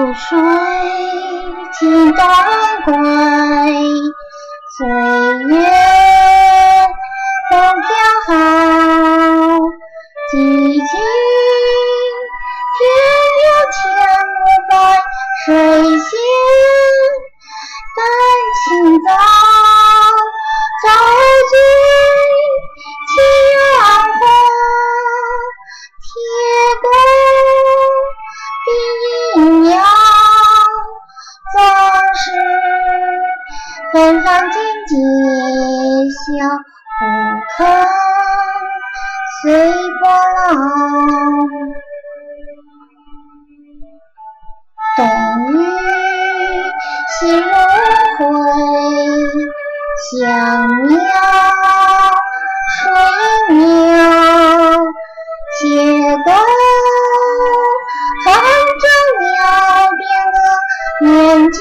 流水尽东归，岁月风飘好，几经天有1500水仙，丹青早，早醉七月红，铁钩冰鸟，总是芬芳间揭晓，不肯随波浪。冬雨细如灰，香鸟水鸟，结构看着鸟变个年纪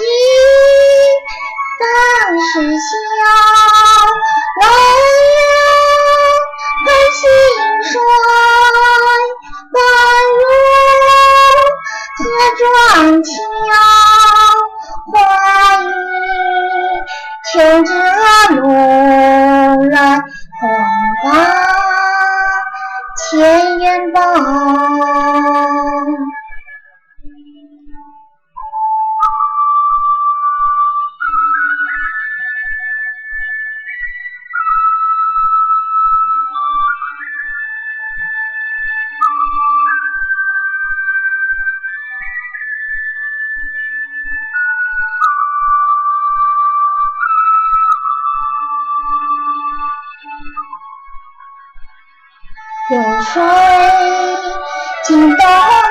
30小，来呀看兴衰，半入河庄桥，花雨穷至路来红发千元宝。流水尽东